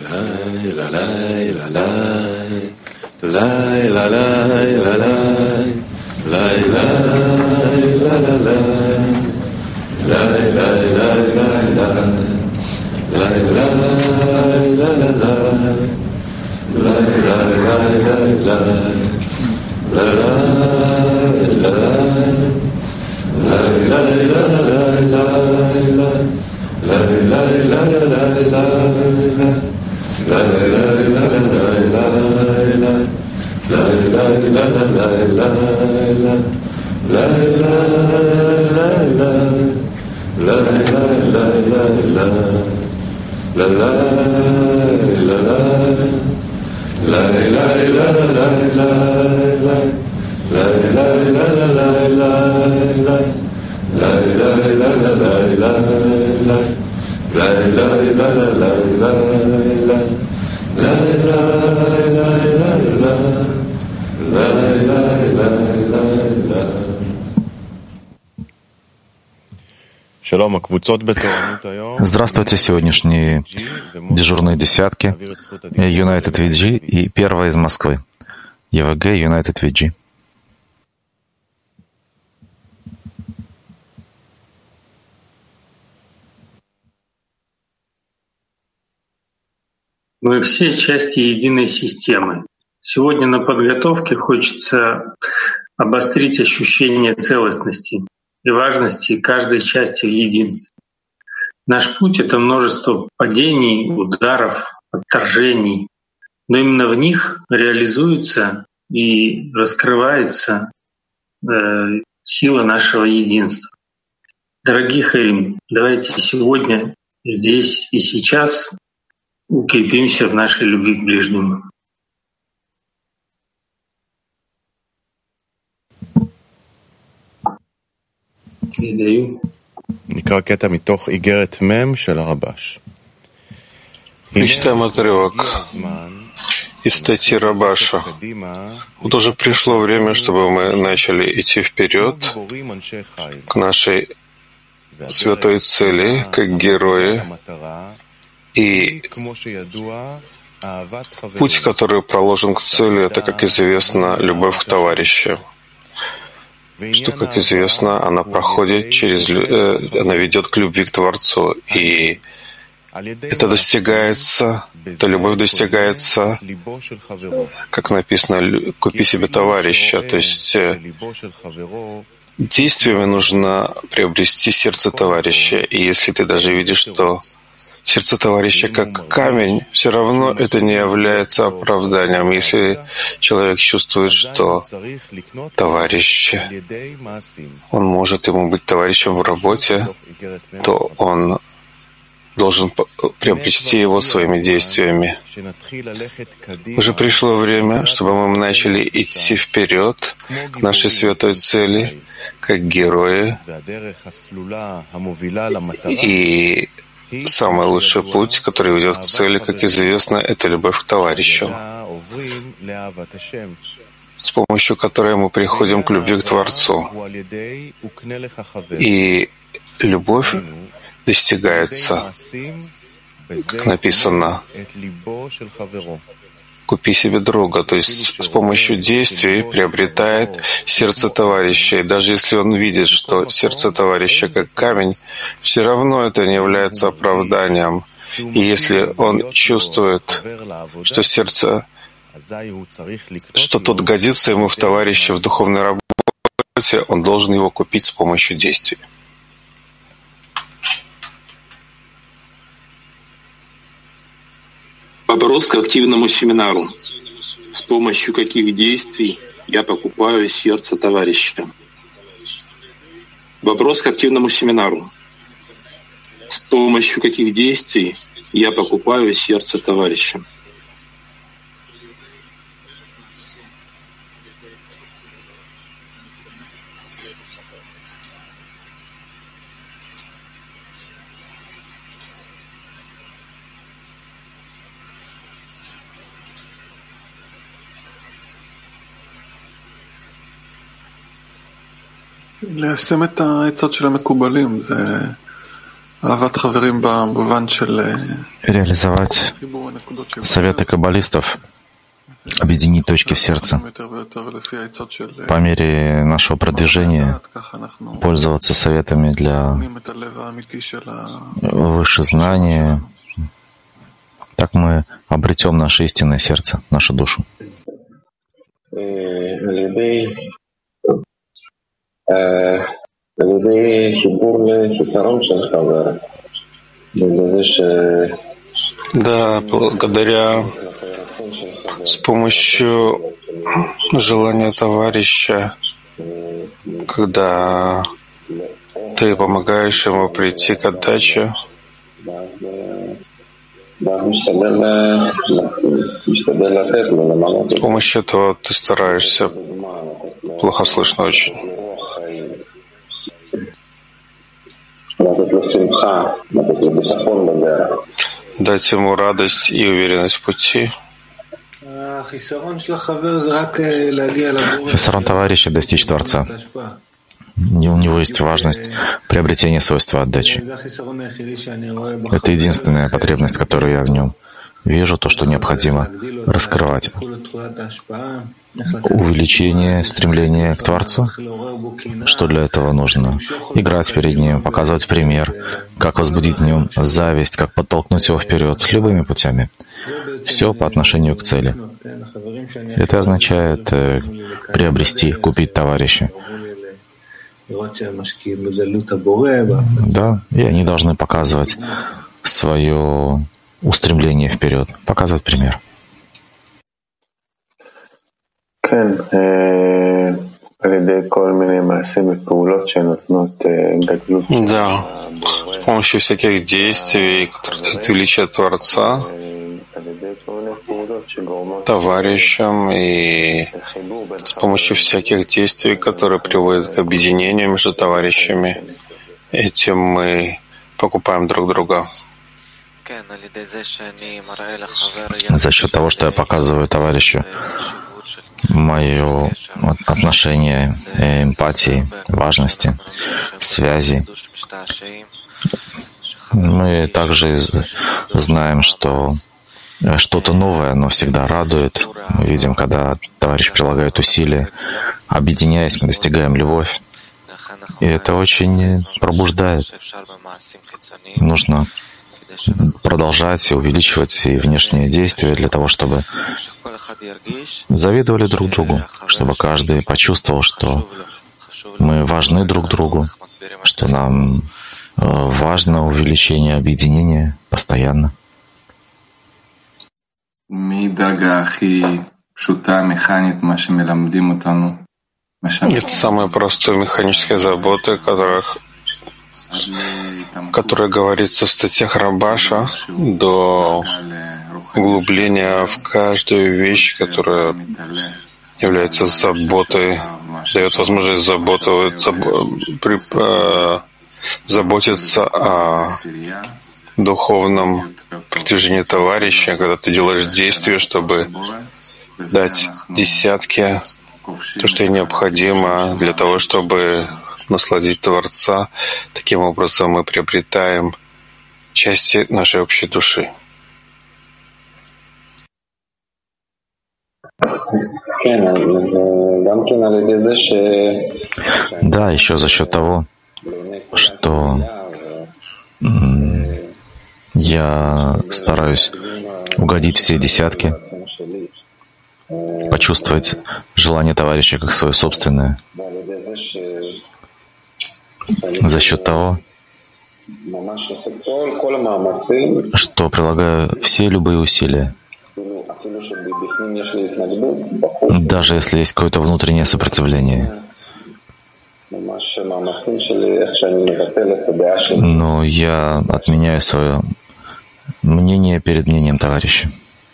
Здравствуйте, сегодняшние дежурные десятки United VG и первая из Москвы ЕВГ United VG. Мы все части единой системы. Сегодня на подготовке хочется обострить ощущение целостности и важности каждой части в единстве. Наш путь — это множество падений, ударов, отторжений, но именно в них реализуется и раскрывается сила нашего единства. Дорогие Хэрим, давайте сегодня, здесь и сейчас укрепимся в нашей любви к ближнему. Передаю. Читаем отрывок из статьи Рабаша. Вот уже пришло время, чтобы мы начали идти вперед к нашей святой цели, как герои. И путь, который проложен к цели, это, как известно, любовь к товарищу. Что, как известно, она проходит она ведет к любви к Творцу. И это достигается, эта любовь достигается, как написано, «Купи себе товарища». То есть действиями нужно приобрести сердце товарища. И если ты даже видишь, что сердце товарища как камень, все равно это не является оправданием. Если человек чувствует, что товарищ, он может ему быть товарищем в работе, то он должен приобрести его своими действиями. Уже пришло время, чтобы мы начали идти вперед к нашей святой цели, как герои. И самый лучший путь, который ведет к цели, как известно, это любовь к товарищу, с помощью которой мы приходим к любви к Творцу. И любовь достигается, как написано, «Купи себе друга», то есть с помощью действий приобретает сердце товарища. И даже если он видит, что сердце товарища как камень, все равно это не является оправданием. И если он чувствует, что сердце, что тот годится ему в товарище в духовной работе, он должен его купить с помощью действий. Вопрос к активному семинару. С помощью каких действий я покупаю сердце товарища? Вопрос к активному семинару. С помощью каких действий я покупаю сердце товарища? ליישם את העצות של המקובלים, זה реализовать советы каббалистов, объединить точки в сердце. По мере нашего продвижения пользоваться советами для высшего знания. Так мы обретем наше истинное сердце, нашу душу. Да, благодаря с помощью желания товарища, когда ты помогаешь ему прийти к отдаче, с помощью этого ты стараешься. Плохо слышно очень. Дать ему радость и уверенность в пути. Хисарон товарища — достичь Творца. У него есть важность приобретения свойства отдачи. Это единственная потребность, которую я в нем вижу, то, что необходимо раскрывать. Увеличение стремления к Творцу. Что для этого нужно? Играть перед Ним, показывать пример, как возбудить в нем зависть, как подтолкнуть его вперед, любыми путями. Все по отношению к цели. Это означает приобрести, купить товарища. Да, и они должны показывать свое устремление вперед, показывать пример. Да, с помощью всяких действий, которые дают величие Творца, товарищам, и с помощью всяких действий, которые приводят к объединению между товарищами, этим мы покупаем друг друга. За счет того, что я показываю товарищу мое отношение, эмпатии, важности, связи, мы также знаем, что что-то новое, но всегда радует. Мы видим, когда товарищ прилагает усилия, объединяясь, мы достигаем любовь. И это очень пробуждает. Нужно продолжать и увеличивать и внешние действия для того, чтобы завидовали друг другу, чтобы каждый почувствовал, что мы важны друг другу, что нам важно увеличение объединения постоянно. Это самые простые механические заботы, которые говорится в статьях Рабаша, до углубления в каждую вещь, которая является заботой, дает возможность заботиться о духовном продвижении товарища, когда ты делаешь действия, чтобы дать десятки, то, что необходимо для того, чтобы насладить Творца. Таким образом мы приобретаем части нашей общей души. Да, еще за счет того, что я стараюсь угодить все десятки, почувствовать желание товарища как свое собственное. За счет того, что прилагаю все любые усилия, даже если есть какое-то внутреннее сопротивление. Но я отменяю свое мнение перед мнением товарища.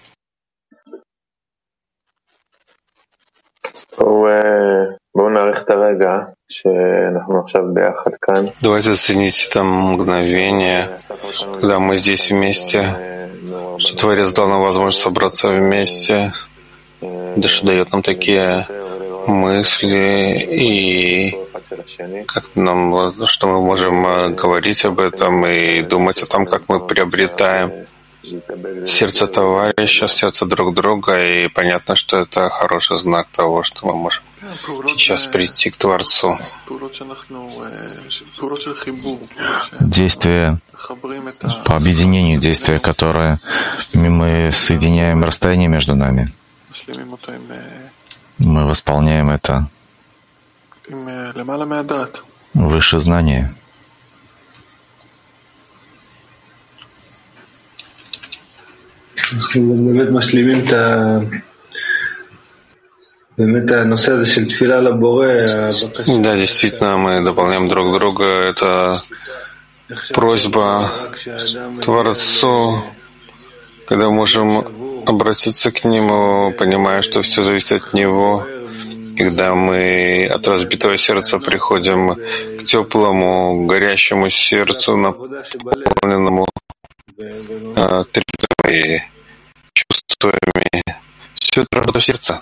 Давайте оцените это мгновение, когда мы здесь вместе, что Творец дал нам возможность собраться вместе, да что дает нам такие мысли и что мы можем говорить об этом и думать о том, как мы приобретаем сердце товарища, сердце друг друга, и понятно, что это хороший знак того, что мы можем сейчас прийти к Творцу. Действия по объединению, действия, которые мы соединяем расстояние между нами. Мы восполняем это выше знания. Да, действительно, мы дополняем друг друга. Это просьба Творцу, когда можем обратиться к Нему, понимая, что все зависит от Него. Когда мы от разбитого сердца приходим к теплому, горящему сердцу, наполненному трезвыми чувствами, все это работа сердца.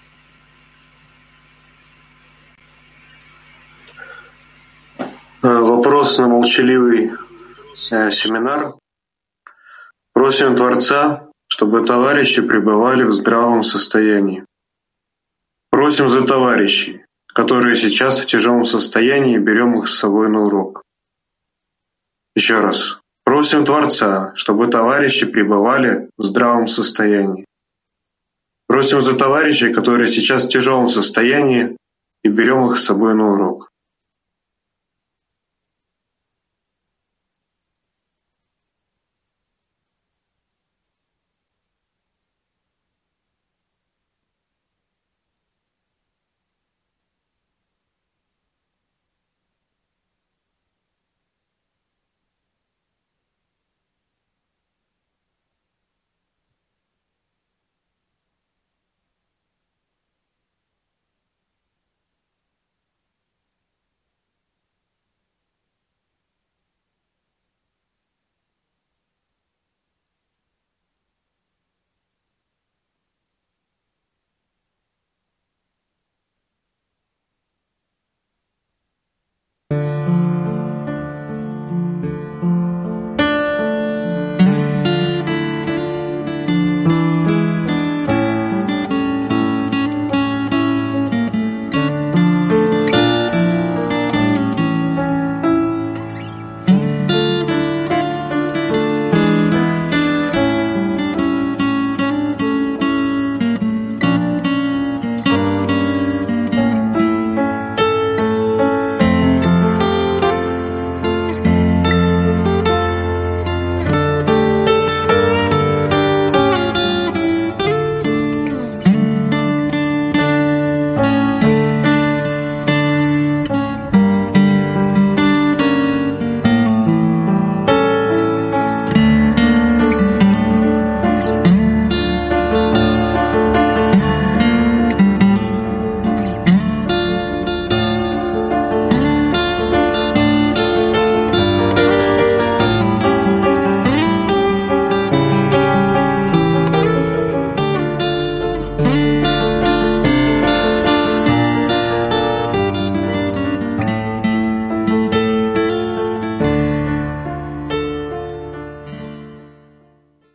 Вопрос на молчаливый семинар. Просим Творца, чтобы товарищи пребывали в здравом состоянии. Просим за товарищей, которые сейчас в тяжелом состоянии, и берем их с собой на урок. Еще раз. Просим Творца, чтобы товарищи пребывали в здравом состоянии. Просим за товарищей, которые сейчас в тяжелом состоянии, и берем их с собой на урок.